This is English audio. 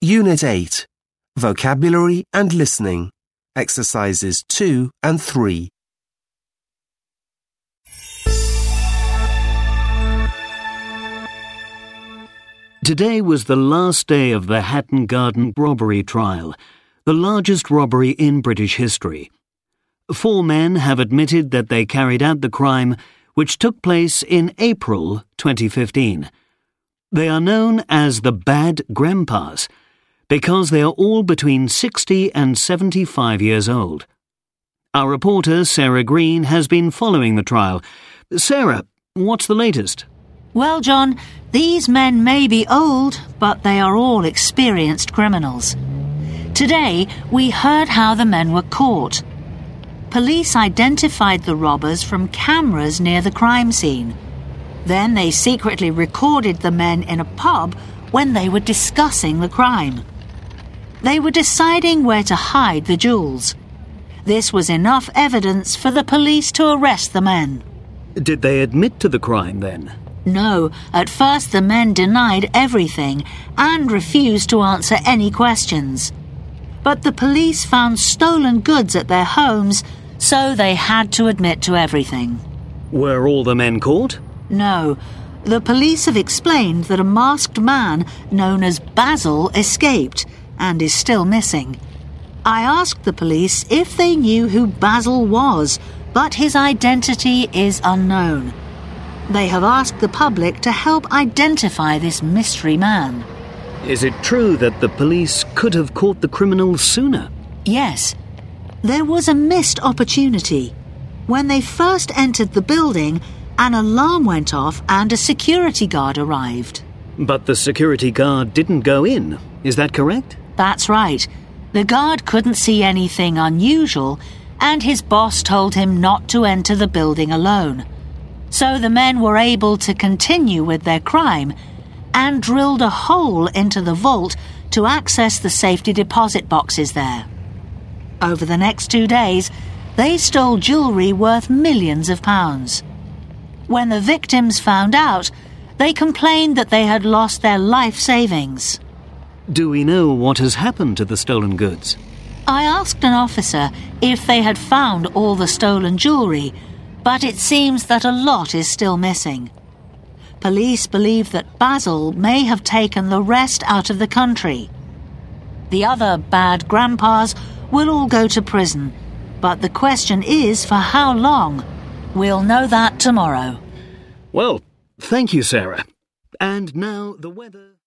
Unit 8. Vocabulary and Listening. Exercises 2 and 3. Today was the last day of the Hatton Garden robbery trial, the largest robbery in British history. 4 men have admitted that they carried out the crime, which took place in April 2015. They are known as the Bad Grandpas because they are all between 60 and 75 years old. Our reporter, Sarah Green, has been following the trial. Sarah, what's the latest? Well, John, these men may be old, but they are all experienced criminals. Today, we heard how the men were caught. Police identified the robbers from cameras near the crime scene. Then they secretly recorded the men in a pub when they were discussing the crime. They were deciding where to hide the jewels. This was enough evidence for the police to arrest the men. Did they admit to the crime then? No, at first the men denied everything and refused to answer any questions. But the police found stolen goods at their homes, so they had to admit to everything. Were all the men caught? No. The police have explained that a masked man known as Basil escaped and is still missing. I asked the police if they knew who Basil was, but his identity is unknown. They have asked the public to help identify this mystery man. Is it true that the police could have caught the criminals sooner? Yes. There was a missed opportunity. When they first entered the building, an alarm went off and a security guard arrived. But the security guard didn't go in. Is that correct? That's right. The guard couldn't see anything unusual, and his boss told him not to enter the building alone. So the men were able to continue with their crime and drilled a hole into the vault to access the safety deposit boxes there. Over the next 2 days, they stole jewellery worth millions of pounds. When the victims found out, they complained that they had lost their life savings. Do we know what has happened to the stolen goods? I asked an officer if they had found all the stolen jewellery, but it seems that a lot is still missing. Police believe that Basil may have taken the rest out of the country. The other bad grandpas will all go to prison, but the question is for how long? We'll know that tomorrow. Well, thank you, Sarah. And now the weather...